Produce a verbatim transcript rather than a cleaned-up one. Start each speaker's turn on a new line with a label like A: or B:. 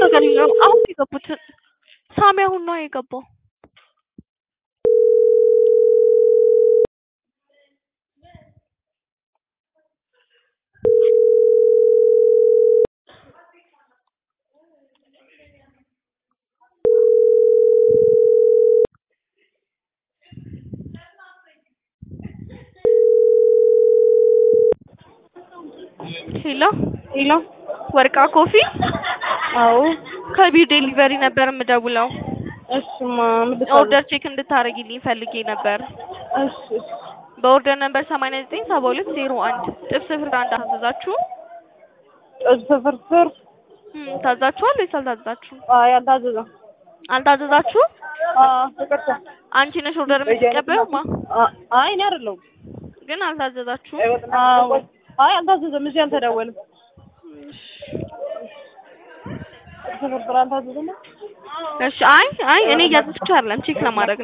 A: አድርገልኝ ነው አሁን የገቡት ሳሚ አሁን ነው የገባው ሄሎ
B: ሄሎ
A: ወርቃ ኮፊ
B: አዎ
A: ከቢው ዴሊቨሪ ነበር የምደውለው
B: እሺማ ምድር
A: ኦርደር ቼክ እንድታረጊልኝ ፈልጌ ነበር
B: እሺ እሺ
A: በኦርደር ነበር ሰማንያ ዘጠኝ ሰባ ሁለት ዜሮ አንድ ጥብስ ፍርፍር አንድ አዘዛችሁ
B: ጥብስ ፍርፍር
A: እም ታዛችኋል ወይስ አልታዘዛችሁም
B: አይ አልታዘዘም
A: አልታዘዛችሁም
B: አዎ ተቀጣ
A: አንቺ ነሽ ኦርደር የምትቀበይውማ
B: አይ እኔ አይደለሁም
A: ግን አልታዘዛችሁም
B: አዎ አይ አልታዘዘም እዚህ አልተደወለም ጥብስ ፍርፍር አልታዘዘም
A: እሺ አይ አይ እኔ እያዘዝኩ አይደለም ቼክ ለማድረግ